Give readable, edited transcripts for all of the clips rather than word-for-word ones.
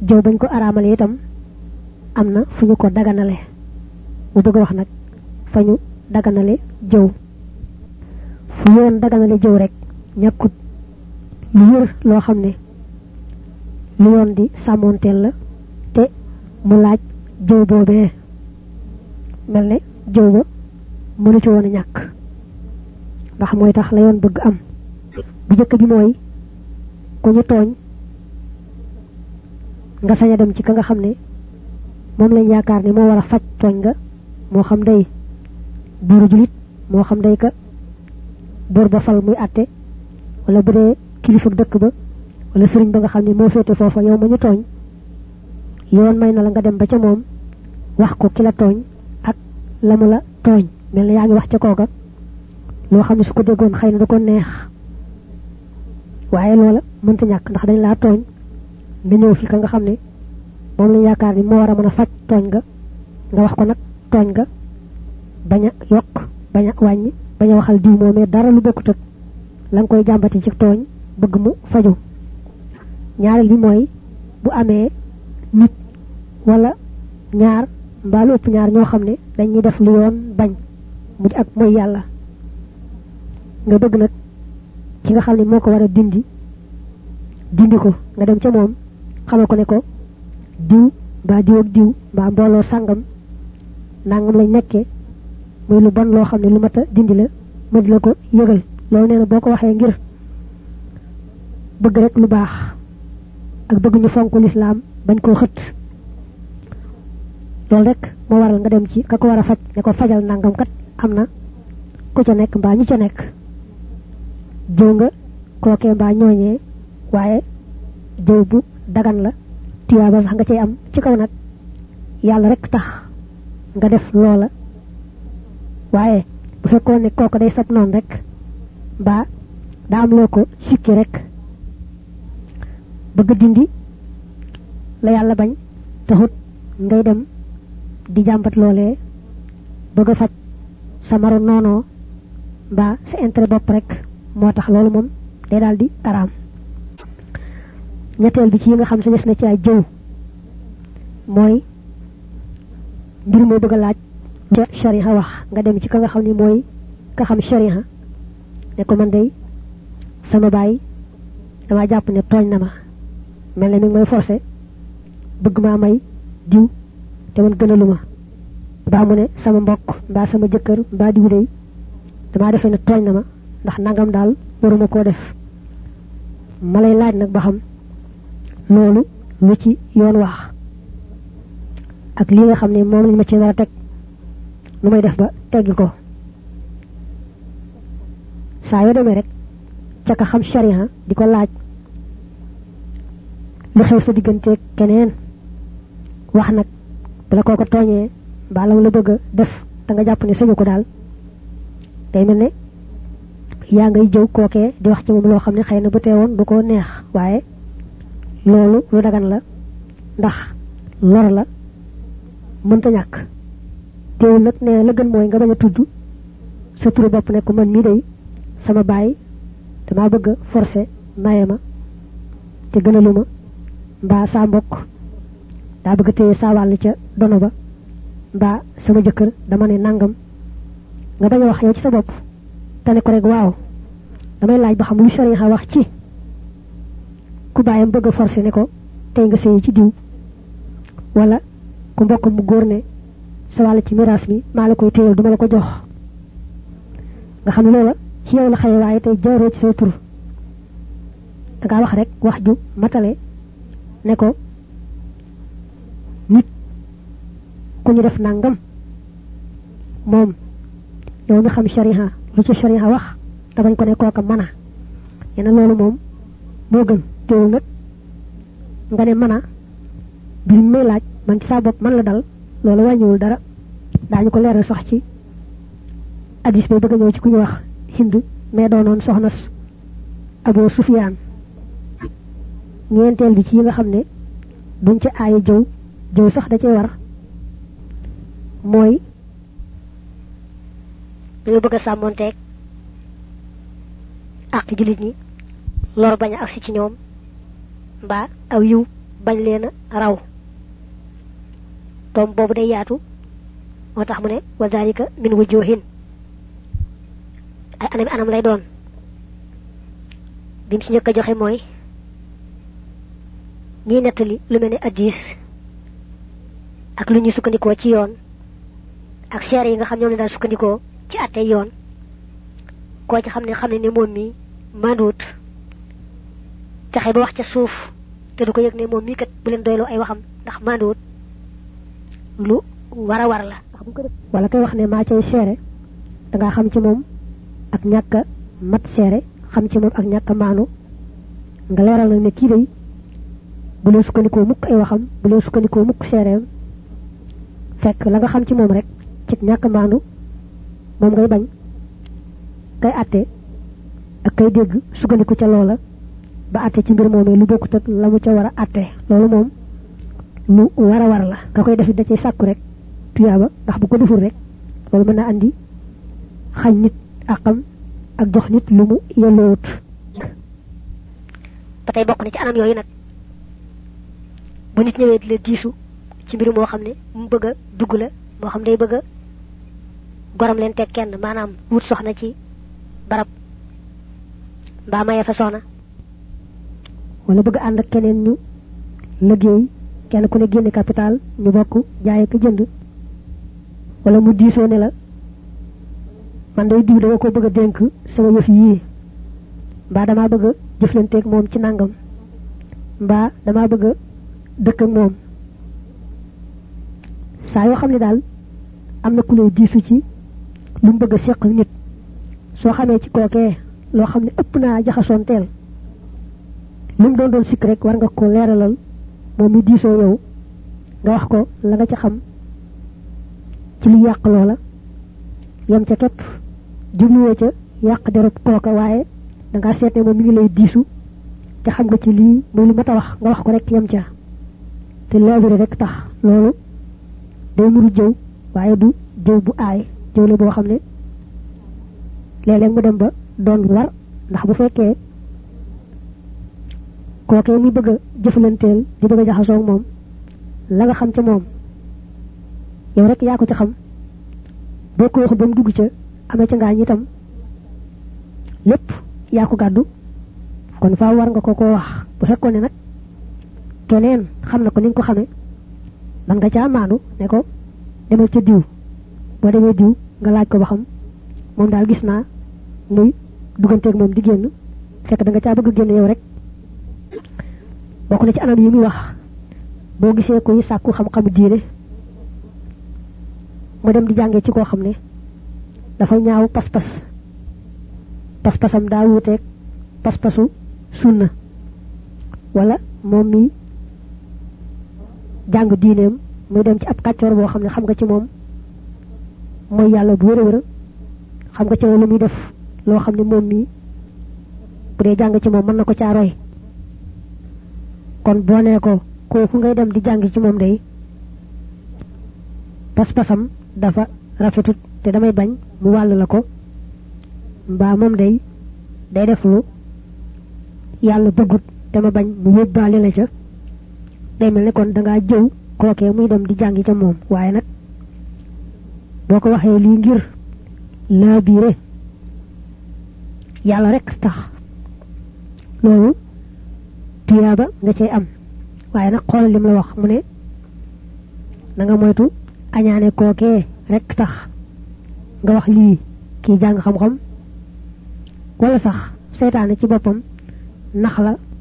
jëw bañ ko araamal itam am na fu ñu ko daganale mu bëgg wax nag fa ñu daganale jëw fu yoon daganale jëw rek ñàkkut lu wër loo xam ne lu yoon di sàmmoonteel la te mu laaj jëw boobee mel ne jëw ba mënu ci woon a ñàkk ndax mooy tax la yoon bëgg am bu jëkk bi mooy ku ñu tooñ nga sañ a dem ci ka nga xam ne moom lañ yaakaar ne moo war a faj tooñ nga moo xam day buuru julit moo xam day ka buur ba fal muy àtte wala bu dee kilifa dëkk ba wala sëriñ ba nga xam ne moo féete foofa yow ma ñu tooñ yoon may na la nga dem ba ca moom wax ko ki la tooñ ak la mu la tooñ mel na yaa ngi wax ca kooka loo xam ne su ko déggoon xëy na du ko neex waaye loola mënta ñàkk ndax dañ laa tooñ nga ñëw fi ka nga xam ne moom lañ yaakaar ni moo war a mën a faj tooñ nga wax ko nag tooñ nga bañ a yokk bañ a wàññi bañ a waxal diw moomee dara lu bokkut ak la nga koy jàmbati ci tooñ bëgg mu faju ñaareel bi mooy bu amee nit wala ñaar mbaa lu ëpp ñaar ñoo xam ne dañuy def lu yoon bañ mu di ak mooy yàlla nga bëgg nag ki nga xam ne moo ko war a dindi ko nga dem ca moom xamal ko ne ko diw mbaa diw ak diw mbaa mbooloo sàngam nangam lañ nekkee muy lu bon loo xam ne lu mat a dindi la ma di la ko yëgal loolu nee na boo ko waxee ngir bëgg rek lu baax ak bëgg ñu fonk lislaam bañ koo xët loolu rek moo waral nga dem ci ka ko war a faj ne ko fajal nangam kat am na ku ca nekk mbaa ñu ca nekk jëw nga kookee mbaa ñooñee waaye jëw bu dagan la tuyaaba sax nga cay am ci kaw nag yàlla rek tax nga def loola waaye bu fekkoon ne kooku day sab noonu rek mbaa daa am loo ko sikki rek bëgg dindi la yàlla bañ taxut ngay dem di jàmbat loolee bëgg a faj sa maru noonoo mbaa sa intérêt bopp rek moo tax loolu moom day daal di araam ñetteel bi ci yi nga xam sañes na ci ay jëw mooy mbir moo bëgg a laaj ca sharia wax nga dem ci ka nga xam ne mooy ka xam sharia ne ko man day sama baay dama jàpp ne tooñ na ma mel ne mi ngi may forcé bëgg maa may diw te man gënalu ma mbaa mu ne sama mbokk mbaa sama jëkkër mbaa diw day dama defee ne tooñ na ma ndax nangam daal waruma koo def ma lay laaj nag ba xam loolu lu ci yoon wax ak li nga xam ne moom lañ ma ci war a teg nu may def ba teggi ko saa yoo demee rek ca ka xam sharia di ko laaj lu xew sa digganteeg keneen wax nag bala kooko tooñee mbaa la bëgg a def da nga jàpp ne sañu ko daal day mel ne yaa ngay jëw kookee di wax ci moom loo xam ne xëy na bu teewoon du ko neex waaye loolu lu dagan la ndax lor la mënta ñàkk teewul nag nee la gën mooy nga bañ a tudd sa turu bopp ne ko man mii day sama baay dama bëgg a forcé maye ma te gënalu ma mbaa saa mbokk daa bëgg a téye saa wàll ca dono ba mbaa sama jëkkër dama ne nangam nga bañ a wax yow ci sa bopp te ne ko rek waaw damay laaj ba xam lu sharia wax ci ku baayam bëgg a forcé ne ko tey nga sëyi ci diw wala ku mbokk mu góor ne sa wàll ci miraas mi maa la koy téyal duma la ko jox nga xam ne loola ci yow la xëye waaye tey jaaroo ci say tur dangaa wax rek wax ju matale ne ko nit ku ñu def nangam moom yow mi xam sharia lu ci sharia wax te bañ ko ne kooka mën a yeneen loolu moom moo gën teewul nag nga ne mën a bi may laaj man ci saa bopp man la dal loolu wàññiwul dara daañu ko leeral sax ci hadis bi bëgg a ñëw ci ku ñu wax Hind mais doonoon soxna Abu Sufyaan ñeenteel bi ci yi nga xam ne duñ ci aaye jëw sax da cee war mooy dañu bëgg a sàmmonteeg ak jullit ñi lor bañ a agsi ci ñoom mbaa aw yiw bañ leena raw tom bobu day yaatu motax mu ne wa zalika min wujuhin ay anam lay doon bim ci ñëk joxe moy ñi netali lu melni hadith ak lu ñu sukkandiko ci yoon ak xéré yi nga xam ñoo daal sukkandiko ci atté yoon ko ci xamne ni mom mi mandut taxé ba wax ci suuf té du ko yëg ne mom mi kat bu len doylo ay waxam ndax mandut lu wara war la ndax bu ko def wala kay wax ne ma cey xéré da nga xam ci mom ak ñaka mat xéré xam ci mom ak ñaka manu nga leral na ne ki day bu lo sukkandiko mukk ay waxam bu lo sukkandiko mukk xéréem fekk la nga xam ci mom rek ci ñaka manu mom ngay bañ kay atté ak kay dégg sukkandiko ca loola ba atté ci mbir momé lu bokkut ak lamu ca wara atté loolu mom lu wara war la ka koy def da ci sakku rek tuyaba ndax bu ko deful rek loolu mëna andi xañ nit akam ak jox nit lu mu yelloot patay bokk na ci anam yoyu nak bu nit ñëwé di la diisu ci mbir mo xamné mu bëgg dugg la mo xam day bëgg goram leen tek kenn manam wut soxna ci barab ba maye fa soxna wala bëgg and ak keneen ñu liggéey kenn ku ne génn capital ñu bokk jaay ak jënd wala mu diisoo ne la man day diw dama ko bëgg denk sama yëf yi ba dama bëgg jëflante ak moom ci nangam ba dama bëgg dëkk ak moom saa yoo xam ne daal am na ku lay diisu ci lu mu bëgg seq nit soo xamee ci kookee loo xam ne ëpp naa jaxasoon teel lu mu doon sikk rek war nga ko leeralal moom mi diisoo yow nga wax ko la nga ca xam ci lu yàq loola yam ca képp jubluwoo ca yàq derub kooka waaye da ngaa seet ne moom mi ngi lay diisu te xam nga ci lii muy lu mata wax nga wax ko rek yam ca te leebire rek tax loolu day muru jëw waaye du jëw bu aay jëw la boo xam ne léeg-léeg mu dem ba doon war ndax bu fekkee kookee mi bëgg a jëflanteel di bëgg a jaxasoo moom la nga xam ca moom yow rek yaa ko ci xam boo ko wax ba mu dugg ca amee ca ngaañ itam lépp yaa ko gàddu kon faa war nga ko wax bu fekkoon ne nag keneen xam na ko ni nga ko xamee man nga caa maanu ne ko demal ca diw boo demee diw nga laaj ko ba xam moom daal gis naa muy duganteeg moom di génn fekk da nga caa bëgg génn yow rek bokk na ci anam yi muy wax boo gisee koy sàkku xam-xamu diine mu dem di jàngee ci koo xam ne dafa ñaaw pas-pasam daa wuuteeg pas-pasu sunna wala moom mi jàng diineem muy dem ci ab kàccoor boo xam ne xam nga ci moom mooy yàlla bu wér xam nga ci lu muy def loo xam ne moom mi bu dee jàng ci moom mën na ko caa roy kon boo nee ko kooku ngay dem di jàng ci moom day pas-pasam dafa rafetut te damay bañ mu wàll la ko mbaa moom day def lu yàlla bëggut te ma bañ mu yóbbaale la ca day mel ne kon da ngaa jëw kookee muy dem di jàngi ca moom waaye nag boo ko waxee lii ngir laa biire yàlla rek tax loolu tuyaaba nga cay am waaye nag xoolal lim la wax mu ne na nga moytu añaane kookee rek tax nga wax lii kii jàng xam-xam wala sax seytaane ci boppam nax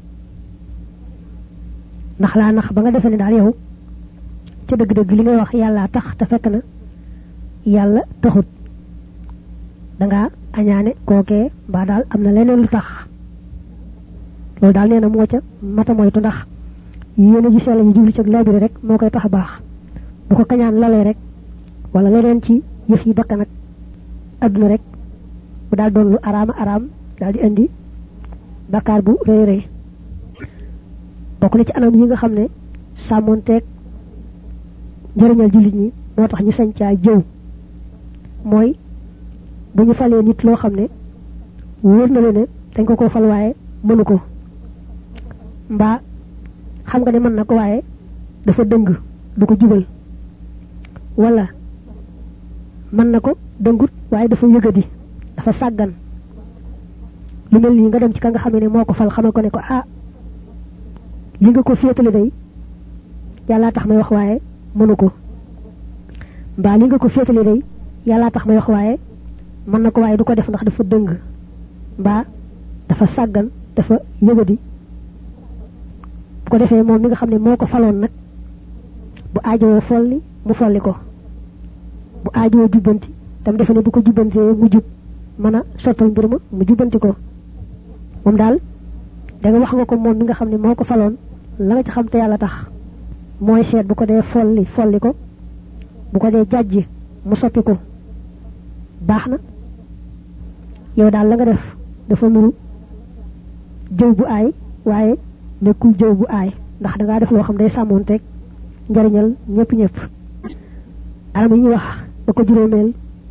ba nga defee ne daal yow ca dëgg-dëgg li ngay wax yàlla tax te fekk na yàlla taxut da nga añaane kookee mbaa daal am na leneen lu tax loolu daal nee na moo ca mata moytu ndax yéene ji sell ji jublu ci ak laabire rek moo koy tax a baax bu ko kañaan lalee rek wala leneen ci yëf yi bakkan ak adduna rek bu daal doon lu araam daal di indi bakkaar bu rëy rëy bokk na ci anam yi nga xam ne sàmmonteeg njëriñal jullit ñi moo tax ñu sañ caa jëw mooy bu ñu falee nit loo xam ne wóor na leen ne dañ ko fal waaye mënu ko mbaa xam nga ne mën na ko waaye dafa dëng du ko jubal wala mën na ko dëngut waaye dafa yëgadi dafa sàggan lu mel nii nga dem ci ka nga xam ne moo ko fal xamal ko ne ko ah li nga ko féetale day yàlla tax may wax waaye mënu ko mbaa li nga ko féetale day yàlla tax may wax waaye mën na ko waaye du ko def ndax dafa dëng mbaa dafa sàggan dafa yëgadi bu ko defee moom mi nga xam ne moo ko faloon nag bu aajowoo folli mu folli ko bu aajowoo jubbanti tam defe ne bu ko jubbantee mu jub mën a sottal mbir ma mu jubbanti ko moom daal da nga wax nga ko moom mi nga xam ne moo ko faloon la nga ci xam te yàlla tax mooy seet bu ko dee folli ko bu ko dee jàjji mu soppi ko baax na yow daal la nga def dafa nuru jëw bu aay waaye nekkul jëw bu aay ndax da ngaa def loo xam day sàmmoonteeg njariñal ñëpp aram yi ñuy wax ba ko juróomeel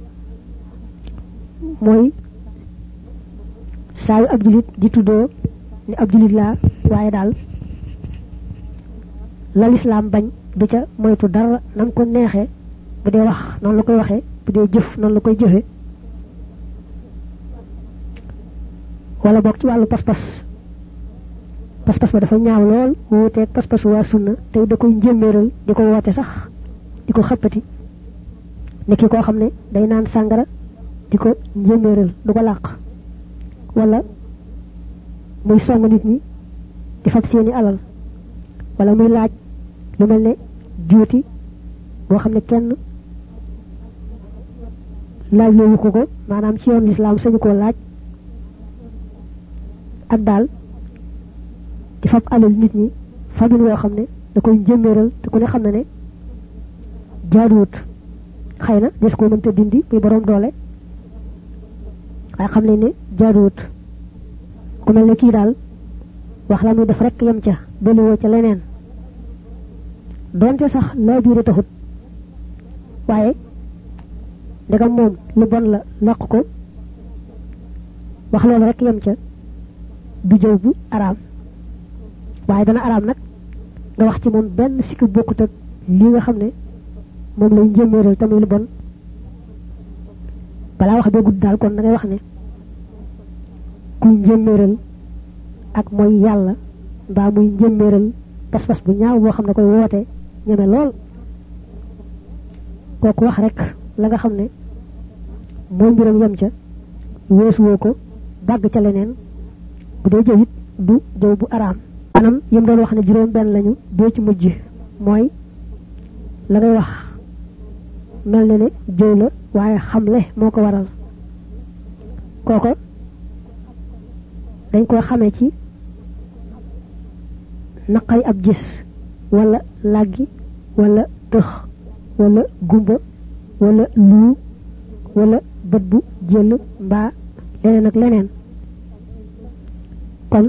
mooy saa yu ab julit di tuddoo ni ab julit laa waaye daal la lislaam bañ du ca moytu dara nam ko neexee bu dee wax noonu la koy waxee bu dee jëf noonu la koy jëfe wala boog ci wàllu pas-pas ba dafa ñaaw lool wuuteeg pas-pasu waa sunna tey da koy njëmmeeral di ko woote sax di ko xëppati nekki koo xam ne day naan sàngara di ko njëmmeeral du ko làq wala muy song nit ñi di fab seeni alal wala muy laaj lu mel ne juuti boo xam ne kenn laaj loowu ko maanaam ci yoon lislaam sañu koo laaj ak daal di fab alal nit ñi fabin woo xam ne da koy njëmmeeral te ku ne xam na ne jaaduwut xëy na des koo mënta dindi muy borom doole waaye xam ne jaaduwut ku mel ne kii daal wax la muy def rek yem ca dolliwoo ca leneen doonte sax laa biire taxut waaye ndegam moom lu bon la làq ko wax loolu rek yem ca du jëw bu araam waaye dana araam nag nga wax ci moom benn sikki bokkut ak lii nga xam ne moom lay njëmmeeral tamit lu bon balaa wax bee gudd daal kon da ngay wax ne kuy njëmmeeral ak mooy yàlla mbaa muy njëmmeeral pas-pas bu ñaaw boo xam ne koy woote ñeme lool kooku wax rek la nga xam ne mooy mbiram yem ca weesuwoo ko dàgg ca leneen bu dee jëw it du jëw bu araam anam yim doon wax ne juróom benn lañu doo ci mujj mooy la ngay wax mel na ne jëw la waaye xamle moo ko waral kooko dañ koy xamee ci naqay ab gis wala làggi wala tëx wala gumba wala luu wala bët bu jël mbaa leneen ak leneen kon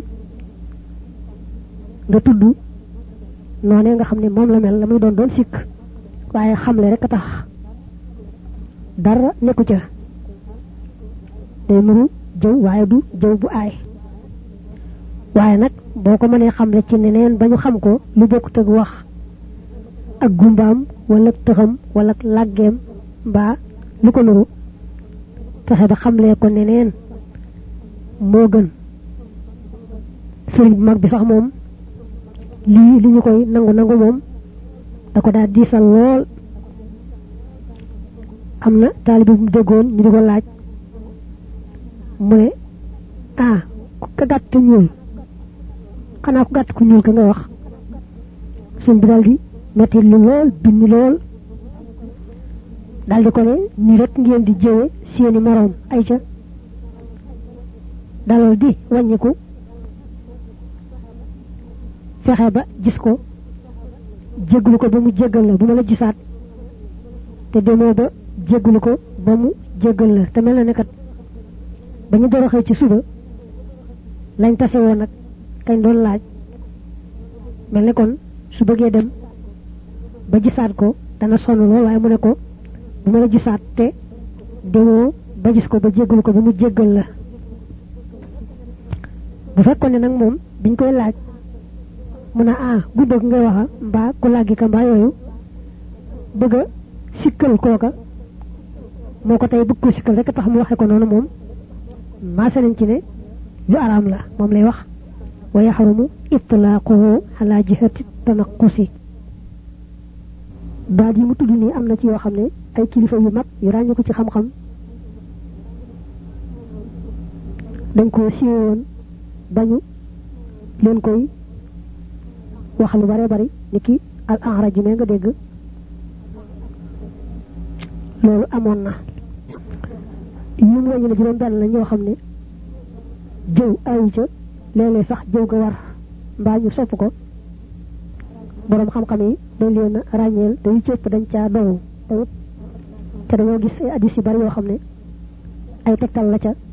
nga tudd noonee nga xam ne moom la mel la muy doon sikk waaye xamle rek a tax dara nekku ca day nuru jëw waaye du jëw bu aay waaye nag boo ko mënee xamle ci neneen ba ñu xam ko lu bokkut ak wax ak gumbaam wala tëxam wala làggeem mbaa lu ko nuru fexe ba xamlee ko neneen moo gën sëriñ bu mag bi sax moom lii li ñu koy nangu moom da ko daal diisal lool am na taalibe bu mu déggoon ñu di ko laaj mu ne ku ka gàtt te ñuul xanaa ku gàtt ku ñuul ka nga wax sëñ bi daal di metti lu lool binni lool daal di ko ne nii rek ngeen di jëwe seeni moroom ay ca dalal di wàññiku fexe ba gis ko jéggalu ko ba mu jéggal la bu ma la gisaat te demoo ba jéggalu ko ba mu jéggal la te mel na ne kat ba ñu doroxee ci suba lañ tase woon nag kañ doon laaj mel ne kon su bëggee dem ba gisaat ko dana sonn lool waaye mu ne ko bu ma la gisaat te demoo ba gis ko ba jéggalu ko ba mu jéggal la bu fekkoon ne nag moom biñ koy laaj muna guddog ngay waxa mba ku laggi ka mba yoyu bëgg sikkal koka moko tay bëgg ko sikkal rek tax mu waxe ko nonu mom ma sa nañ ci ne lu aram la mom lay wax wa yahrumu itlaquhu ala jihati tanaqqusi baat yi mu tuddu ni amna ci yo xamne ay kilifa yu mag yu rañu ko ci xam xam dañ ko siiwoon bañu leen koy wax lu bare bari niki al a'raj me nga dégg loolu amoon na ñu wañu na juroom ben la ñoo xamne jëw ayu ca léeg-léeg sax jëw ga war mbaa ñu sopp ko borom xam-xam yi dañ leen ràññeel te yu cëpp dañ caa dow te dañoo gis ay hadis yu bari yoo xam ne ay tegtal la ca